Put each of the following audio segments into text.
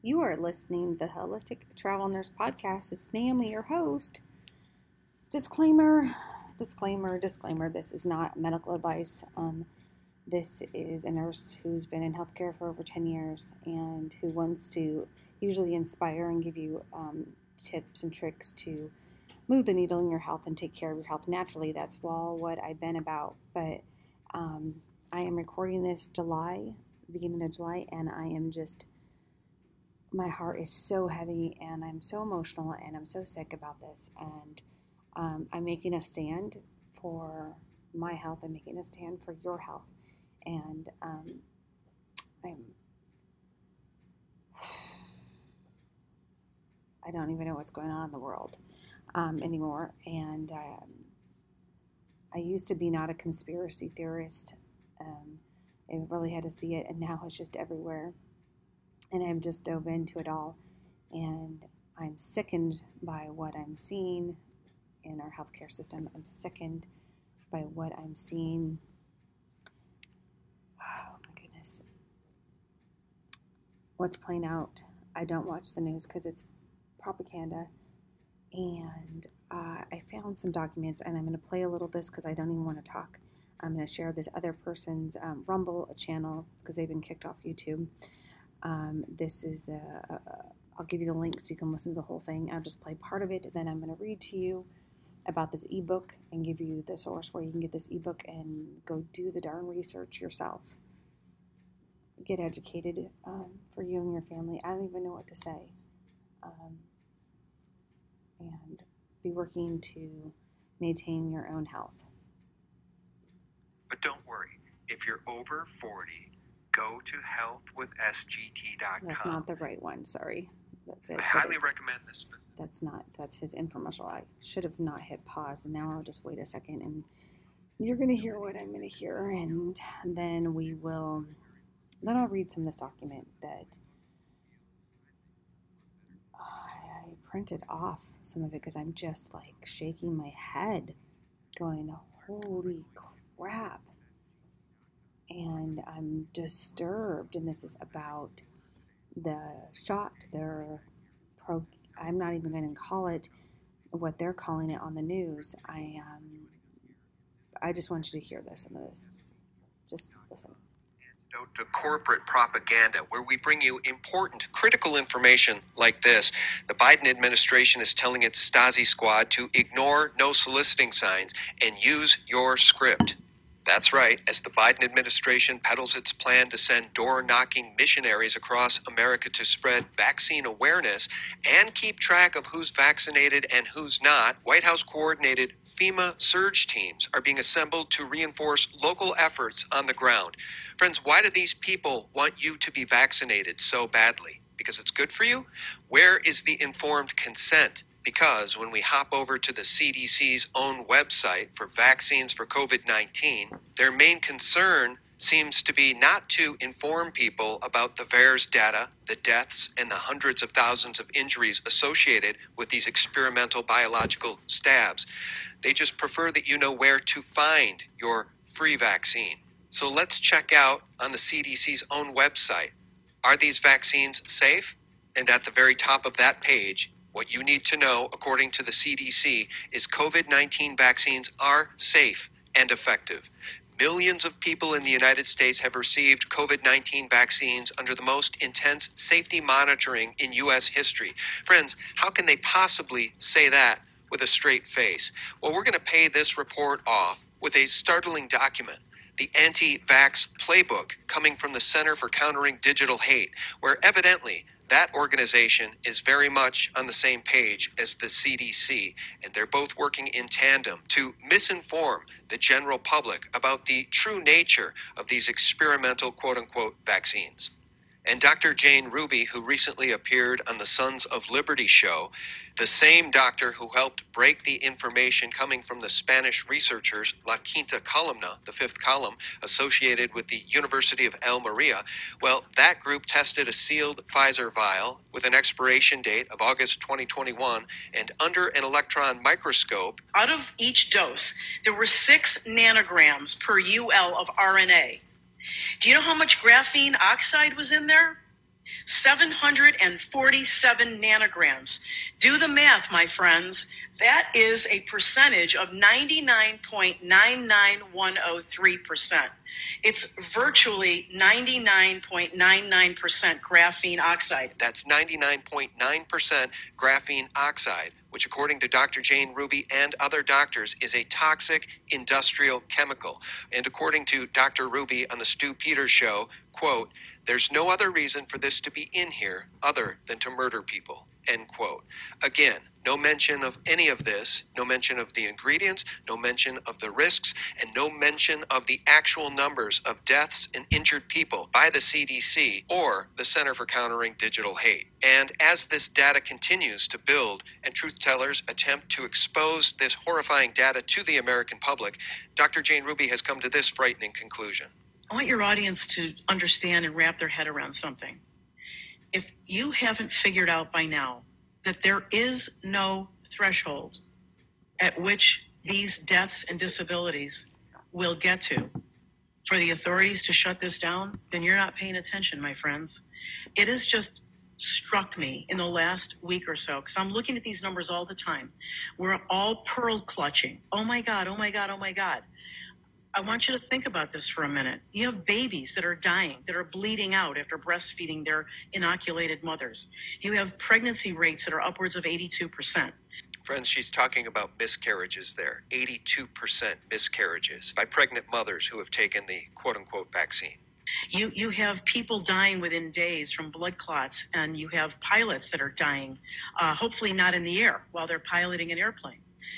You are listening to the Holistic Travel Nurse Podcast. It's Naomi, your host. Disclaimer. This is not medical advice. This is a nurse who's been in healthcare for over 10 years and who wants to usually inspire and give you tips and tricks to move the needle in your health and take care of your health naturally. That's all what I've been about. But I am recording this beginning of July, and I am just... my heart is so heavy and I'm so emotional and I'm so sick about this. And I'm making a stand for my health. I'm making a stand for your health. And I don't even know what's going on in the world anymore. And I used to be not a conspiracy theorist. I really had to see it, and now it's just everywhere. And I've just dove into it all, and I'm sickened by what I'm seeing in our healthcare system. I'm sickened by what I'm seeing. Oh my goodness. What's playing out? I don't watch the news because it's propaganda. And I found some documents, and I'm going to play a little of this because I don't even want to talk. I'm going to share this other person's Rumble channel because they've been kicked off YouTube. This is, I'll give you the link so you can listen to the whole thing. I'll just play part of it. Then I'm going to read to you about this ebook and give you the source where you can get this ebook and go do the darn research yourself. Get educated for you and your family. I don't even know what to say. And be working to maintain your own health. But don't worry, if you're over 40, go to healthwithsgt.com. That's not the right one, sorry. That's it. I highly recommend this. That's his infomercial. I should have not hit pause, and now I'll just wait a second, and you're going to hear what I'm going to hear, and then I'll read some of this document that I printed off some of it because I'm just like shaking my head going, holy crap. And I'm disturbed, and this is about the shot. I'm not even going to call it what they're calling it on the news. I just want you to hear some of this. Just listen. Antidote to corporate propaganda, where we bring you important, critical information like this. The Biden administration is telling its Stasi squad to ignore no soliciting signs and use your script. That's right, as the Biden administration peddles its plan to send door-knocking missionaries across America to spread vaccine awareness and keep track of who's vaccinated and who's not, White House-coordinated FEMA surge teams are being assembled to reinforce local efforts on the ground. Friends, why do these people want you to be vaccinated so badly? Because it's good for you? Where is the informed consent? Because when we hop over to the CDC's own website for vaccines for COVID-19, their main concern seems to be not to inform people about the VAERS data, the deaths, and the hundreds of thousands of injuries associated with these experimental biological stabs. They just prefer that you know where to find your free vaccine. So let's check out on the CDC's own website. Are these vaccines safe? And at the very top of that page, what you need to know, according to the CDC, is COVID-19 vaccines are safe and effective. Millions of people in the United States have received COVID-19 vaccines under the most intense safety monitoring in U.S. history. Friends, how can they possibly say that with a straight face? Well, we're going to pay this report off with a startling document. The Anti-Vax Playbook coming from the Center for Countering Digital Hate, where evidently that organization is very much on the same page as the CDC, and they're both working in tandem to misinform the general public about the true nature of these experimental quote-unquote vaccines. And Dr. Jane Ruby, who recently appeared on the Sons of Liberty show, the same doctor who helped break the information coming from the Spanish researchers La Quinta Columna, the fifth column, associated with the University of Almeria, well, that group tested a sealed Pfizer vial with an expiration date of August 2021, and under an electron microscope, out of each dose, there were 6 nanograms per UL of RNA. Do you know how much graphene oxide was in there? 747 nanograms. Do the math, my friends. That is a percentage of 99.99103%. It's virtually 99.99% graphene oxide. That's 99.9% graphene oxide, which according to Dr. Jane Ruby and other doctors is a toxic industrial chemical. And according to Dr. Ruby on the Stu Peters show, quote, "There's no other reason for this to be in here other than to murder people," end quote. Again, no mention of any of this, no mention of the ingredients, no mention of the risks, and no mention of the actual numbers of deaths and injured people by the CDC or the Center for Countering Digital Hate. And as this data continues to build and truth tellers attempt to expose this horrifying data to the American public, Dr. Jane Ruby has come to this frightening conclusion. I want your audience to understand and wrap their head around something. If you haven't figured out by now that there is no threshold at which these deaths and disabilities will get to for the authorities to shut this down, then you're not paying attention, my friends. It has just struck me in the last week or so, because I'm looking at these numbers all the time. We're all pearl clutching. Oh my God, oh my God, oh my God. I want you to think about this for a minute. You have babies that are dying, that are bleeding out after breastfeeding their inoculated mothers. You have pregnancy rates that are upwards of 82%. Friends, she's talking about miscarriages there. 82% miscarriages by pregnant mothers who have taken the quote-unquote vaccine. You have people dying within days from blood clots, and you have pilots that are dying, hopefully not in the air, while they're piloting an airplane.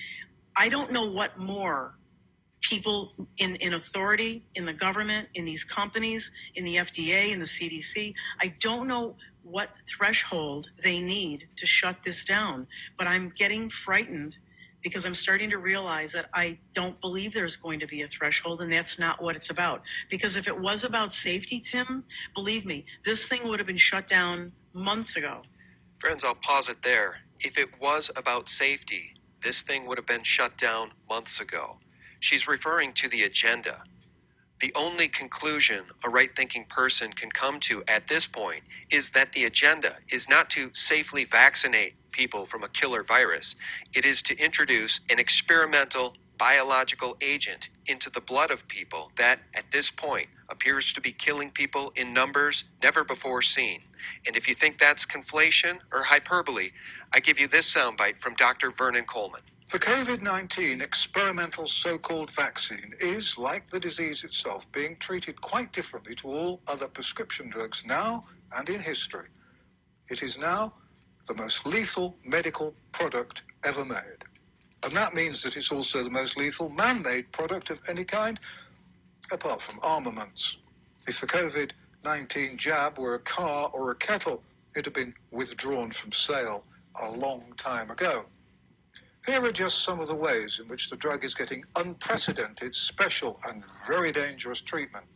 I don't know what more people in authority, in the government, in these companies, in the FDA, in the CDC, I don't know what threshold they need to shut this down. But I'm getting frightened because I'm starting to realize that I don't believe there's going to be a threshold, and that's not what it's about. Because if it was about safety, Tim, believe me, this thing would have been shut down months ago. Friends, I'll pause it there. If it was about safety, this thing would have been shut down months ago. She's referring to the agenda. The only conclusion a right-thinking person can come to at this point is that the agenda is not to safely vaccinate people from a killer virus. It is to introduce an experimental biological agent into the blood of people that, at this point, appears to be killing people in numbers never before seen. And if you think that's conflation or hyperbole, I give you this soundbite from Dr. Vernon Coleman. The COVID-19 experimental so-called vaccine is, like the disease itself, being treated quite differently to all other prescription drugs now and in history. It is now the most lethal medical product ever made. And that means that it's also the most lethal man-made product of any kind, apart from armaments. If the COVID-19 jab were a car or a kettle, it had been withdrawn from sale a long time ago. Here are just some of the ways in which the drug is getting unprecedented, special, and very dangerous treatment.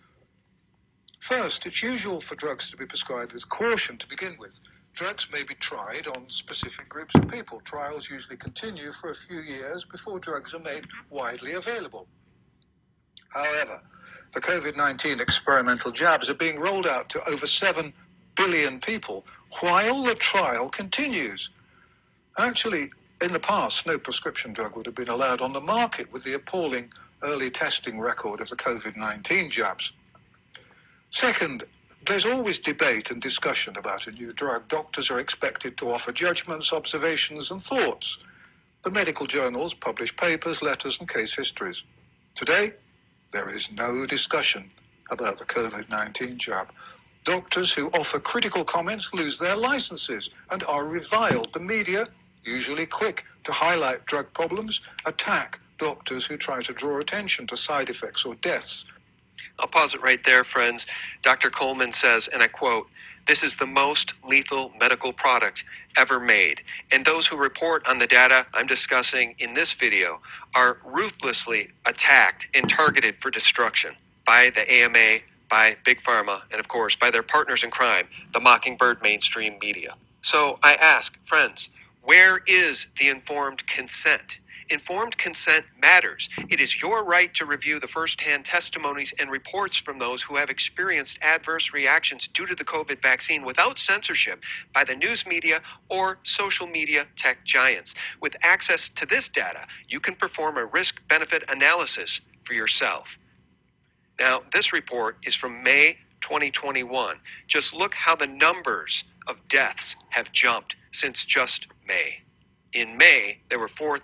First, it's usual for drugs to be prescribed with caution to begin with. Drugs may be tried on specific groups of people. Trials usually continue for a few years before drugs are made widely available. However, the COVID-19 experimental jabs are being rolled out to over 7 billion people while the trial continues. Actually, in the past, no prescription drug would have been allowed on the market with the appalling early testing record of the COVID-19 jabs. Second, there's always debate and discussion about a new drug. Doctors are expected to offer judgments, observations, and thoughts. The medical journals publish papers, letters, and case histories. Today, there is no discussion about the COVID-19 jab. Doctors who offer critical comments lose their licenses and are reviled. The media, usually quick to highlight drug problems, attack doctors who try to draw attention to side effects or deaths. I'll pause it right there, friends. Dr. Coleman says, and I quote, "This is the most lethal medical product ever made. And those who report on the data I'm discussing in this video are ruthlessly attacked and targeted for destruction by the AMA, by Big Pharma, and of course by their partners in crime, the Mockingbird mainstream media." So I ask, friends, where is the informed consent? Informed consent matters. It is your right to review the first-hand testimonies and reports from those who have experienced adverse reactions due to the COVID vaccine without censorship by the news media or social media tech giants. With access to this data, you can perform a risk-benefit analysis for yourself. Now, this report is from May 2021. Just look how the numbers of deaths have jumped since just May. In May, there were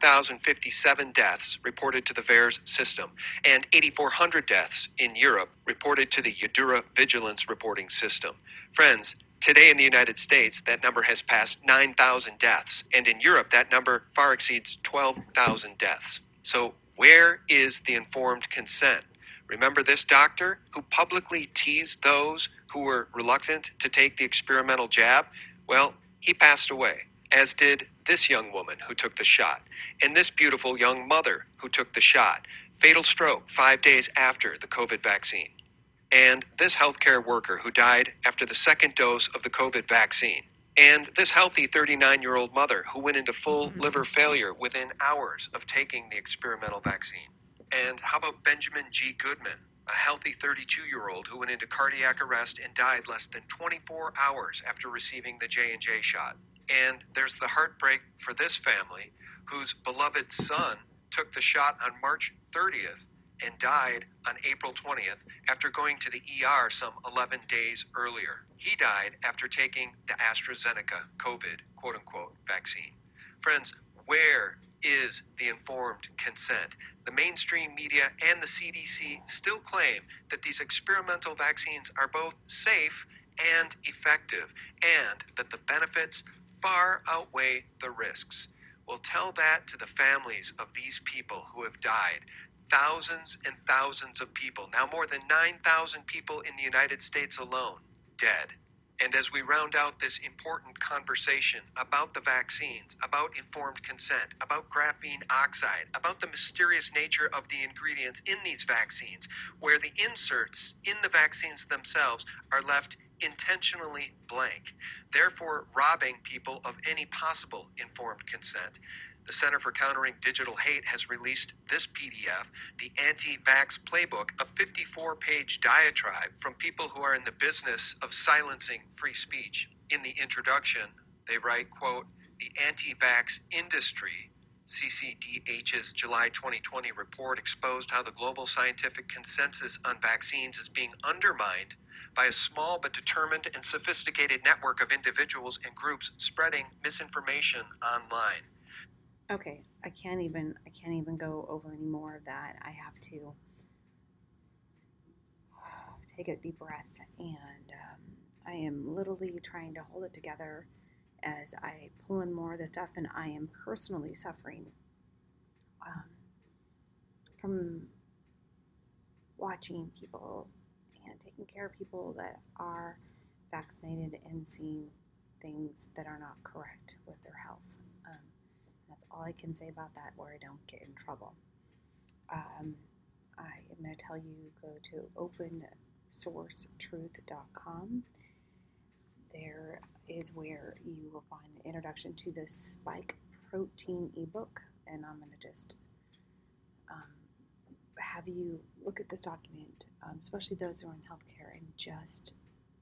4,057 deaths reported to the VAERS system and 8,400 deaths in Europe reported to the Eudura Vigilance Reporting System. Friends, today in the United States, that number has passed 9,000 deaths, and in Europe, that number far exceeds 12,000 deaths. So, where is the informed consent? Remember this doctor who publicly teased those who were reluctant to take the experimental jab? Well, he passed away, as did this young woman who took the shot, and this beautiful young mother who took the shot. Fatal stroke 5 days after the COVID vaccine. And this healthcare worker who died after the second dose of the COVID vaccine. And this healthy 39-year-old mother who went into full liver failure within hours of taking the experimental vaccine. And how about Benjamin G. Goodman, a healthy 32-year-old who went into cardiac arrest and died less than 24 hours after receiving the J&J shot? And there's the heartbreak for this family whose beloved son took the shot on March 30th and died on April 20th after going to the ER some 11 days earlier. He died after taking the AstraZeneca COVID, quote-unquote, vaccine. Friends, where is the informed consent? The mainstream media and the CDC still claim that these experimental vaccines are both safe and effective, and that the benefits far outweigh the risks. Well, tell that to the families of these people who have died. Thousands and thousands of people, now more than 9,000 people in the United States alone, dead. And as we round out this important conversation about the vaccines, about informed consent, about graphene oxide, about the mysterious nature of the ingredients in these vaccines, where the inserts in the vaccines themselves are left intentionally blank, therefore robbing people of any possible informed consent. The Center for Countering Digital Hate has released this PDF, the Anti-Vax Playbook, a 54-page diatribe from people who are in the business of silencing free speech. In the introduction, they write, quote, "The anti-vax industry, CCDH's July 2020 report exposed how the global scientific consensus on vaccines is being undermined by a small but determined and sophisticated network of individuals and groups spreading misinformation online." Okay, I can't even go over any more of that. I have to take a deep breath, and I am literally trying to hold it together as I pull in more of this stuff, and I am personally suffering from watching people and taking care of people that are vaccinated and seeing things that are not correct with their health. That's all I can say about that, where I don't get in trouble. I am going to tell you, go to opensourcetruth.com. There is where you will find the introduction to the spike protein ebook, and I'm going to just have you look at this document, especially those who are in healthcare, and just,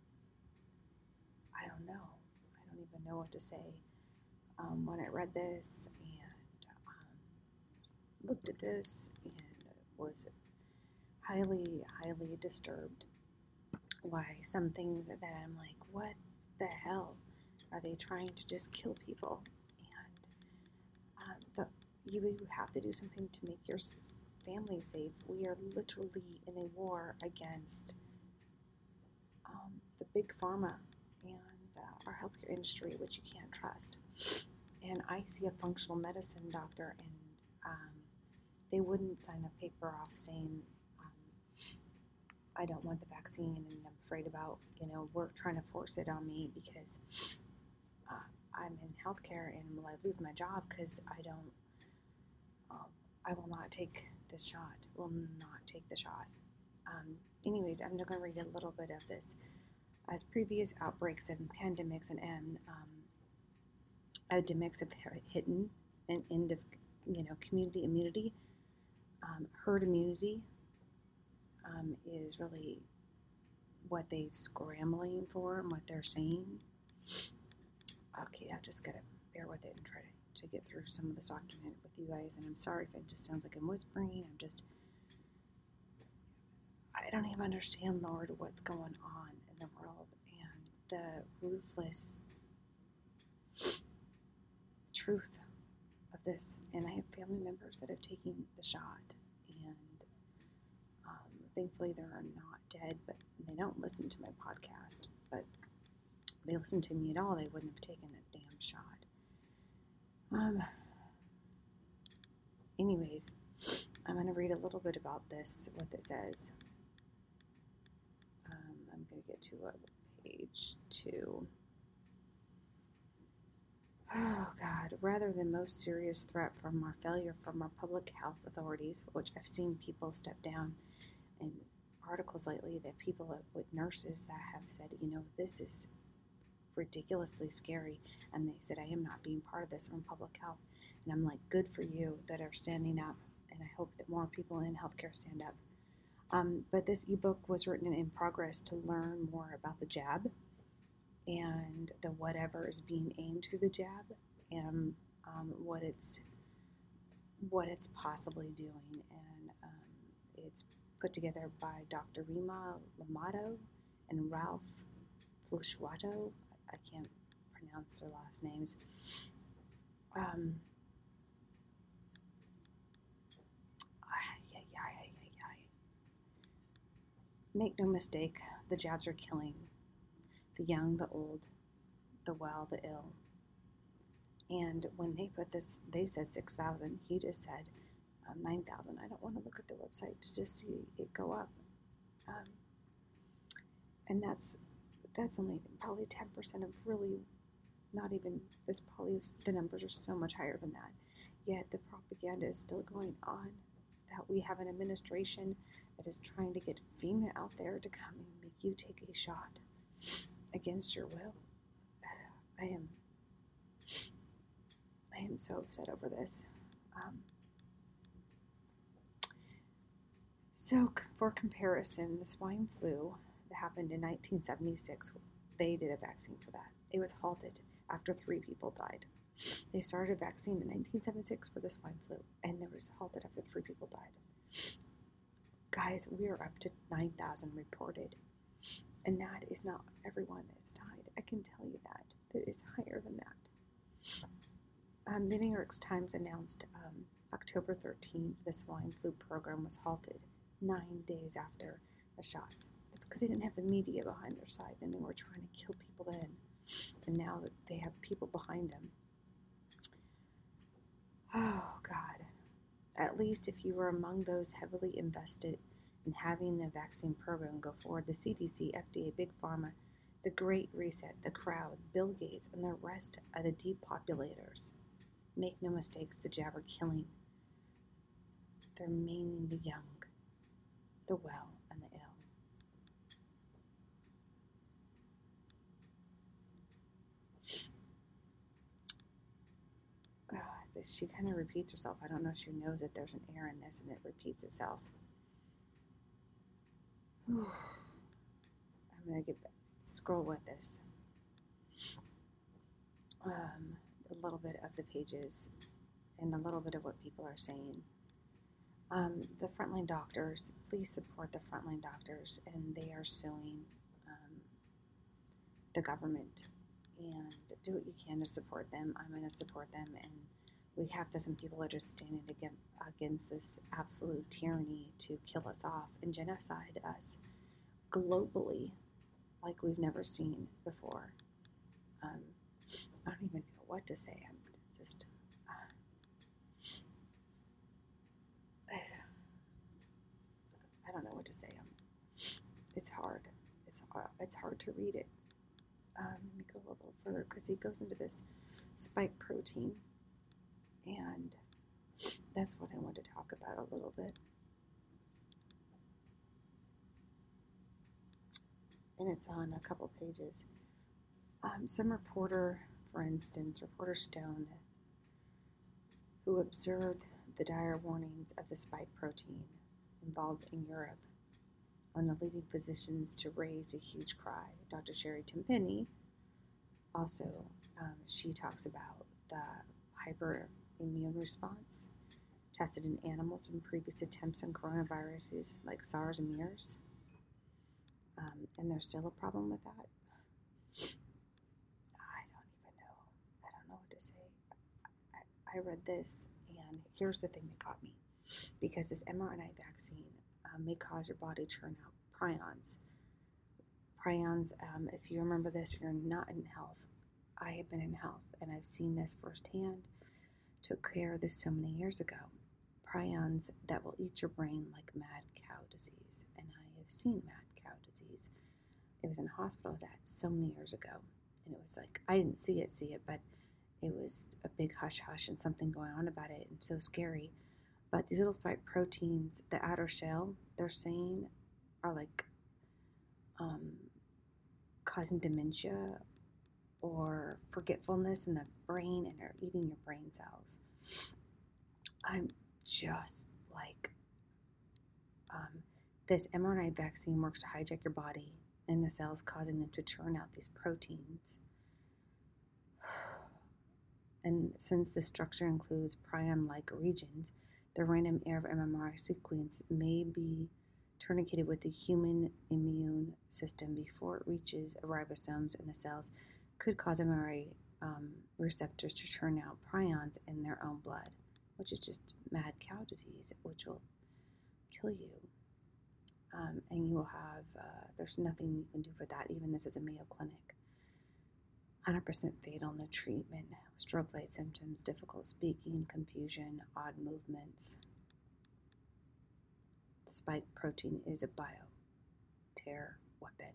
I don't even know what to say. When I read this and looked at this and was highly, highly disturbed by some things that I'm like, what the hell? Are they trying to just kill people? And you have to do something to make your family safe. We are literally in a war against the big pharma and our healthcare industry, which you can't trust. And I see a functional medicine doctor, and they wouldn't sign a paper off saying, I don't want the vaccine, and I'm afraid about, work trying to force it on me because I'm in healthcare, and will I lose my job because I will not take this shot, will not take the shot. Anyways, I'm going to read a little bit of this. As previous outbreaks and pandemics and epidemics have hit an end of community immunity, herd immunity is really what they're scrambling for and what they're saying. Okay, I just gotta bear with it and try to get through some of this document with you guys. And I'm sorry if it just sounds like I'm whispering. I don't even understand, Lord, what's going on in the world and the ruthless truth of this. And I have family members that have taken the shot, and thankfully they are not dead, but they don't listen to my podcast. But if they listened to me at all, they wouldn't have taken that damn shot. Anyways, I'm going to read a little bit about this, what it says. I'm going to get to page 2. Oh, God. Rather than most serious threat from our failure from our public health authorities, which I've seen people step down in articles lately, that people with nurses that have said, this is ridiculously scary, and they said, I am not being part of this from public health. And I'm like, good for you that are standing up, and I hope that more people in healthcare stand up. But this ebook was written in progress to learn more about the jab and the whatever is being aimed to the jab, and what it's possibly doing. And it's put together by Dr. Rima Lamato and Ralph Flusciato. I can't pronounce their last names. Make no mistake, the jabs are killing the young, the old, the well, the ill. And when they put this, they said 6,000. He just said 9,000. I don't want to look at the website to just see it go up. And that's only probably 10% of really, not even, this probably the numbers are so much higher than that. Yet the propaganda is still going on, that we have an administration that is trying to get FEMA out there to come and make you take a shot against your will. I am so upset over this. So for comparison, the swine flu that happened in 1976, they did a vaccine for that. It was halted after 3 people died. They started a vaccine in 1976 for the swine flu, and it was halted after 3 people died. Guys, we are up to 9,000 reported, and that is not everyone that's died. I can tell you that. That is higher than that. The New York Times announced October 13th the swine flu program was halted 9 days after the shots. It's because they didn't have the media behind their side, and they were trying to kill people then. And now that they have people behind them. Oh, God. At least if you were among those heavily invested in having the vaccine program go forward, the CDC, FDA, Big Pharma, the Great Reset, the crowd, Bill Gates, and the rest of the depopulators. Make no mistakes, the jab are killing. They're maiming the young, the well, and the ill. She kind of repeats herself. I don't know if she knows that there's an error in this and it repeats itself. I'm going to scroll with this. A little bit of the pages and a little bit of what people are saying. The frontline doctors, please support the frontline doctors, and they are suing the government. And do what you can to support them. I'm going to support them, and we have some people that are just standing against this absolute tyranny to kill us off and genocide us globally like we've never seen before. I don't even know what to say. I'm just... I don't know what to say. It's hard. It's hard to read it. Let me go a little further, because he goes into this spike protein. And that's what I want to talk about a little bit. And it's on a couple pages. Some reporter, for instance, Reporter Stone, who observed the dire warnings of the spike protein involved in Europe on the leading physicians to raise a huge cry. Dr. Sherry Tenpenny also, she talks about the hyperimmune response tested in animals in previous attempts on coronaviruses like SARS and MERS. And there's still a problem with that. I don't know what to say. I read this, and here's the thing that got me. Because this mRNA vaccine may cause your body to churn out prions. Prions, if you remember this, you're not in health. I have been in health, and I've seen this firsthand. Took care of this so many years ago. Prions that will eat your brain like mad cow disease. And I have seen mad cow disease. It was in a hospital I was at so many years ago. And it was like, I didn't see it, but it was a big hush-hush and something going on about it and so scary. But these little spike proteins, the outer shell, they're saying are like causing dementia or forgetfulness in the brain, and are eating your brain cells. I'm just like, this mRNA vaccine works to hijack your body and the cells, causing them to churn out these proteins. And since the structure includes prion-like regions, the random error of mRNA sequence may be tourniqueted with the human immune system before it reaches ribosomes in the cells, could cause mRNA receptors to churn out prions in their own blood, which is just mad cow disease, which will kill you. And you will have, there's nothing you can do for that. Even this is a Mayo Clinic. 100% fatal, no treatment, stroke-like symptoms, difficult speaking, confusion, odd movements. The spike protein is a bioterror weapon.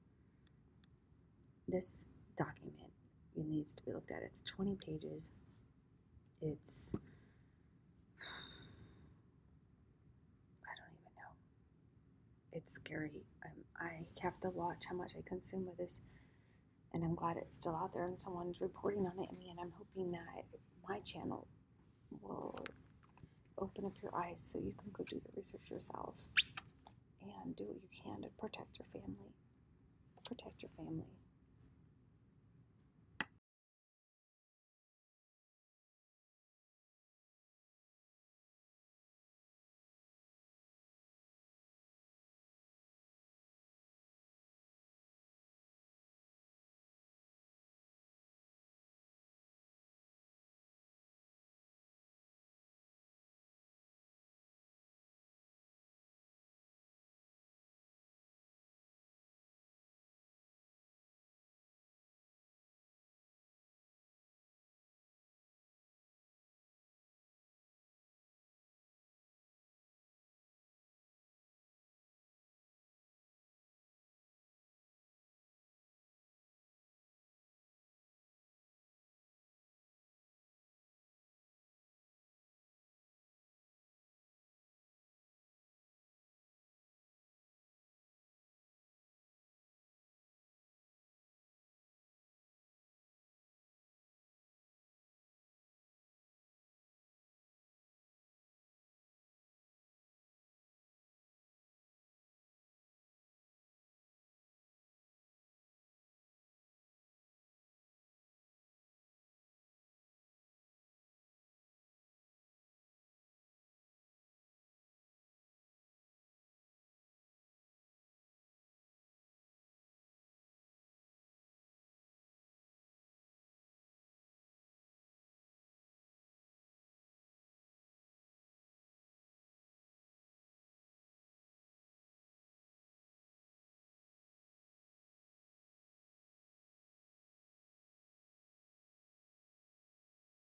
This document, it needs to be looked at. It's 20 pages. It's, I don't even know. It's scary. I have to watch how much I consume of this. And I'm glad it's still out there and someone's reporting on it. And I'm hoping that my channel will open up your eyes so you can go do the research yourself and do what you can to protect your family. Protect your family.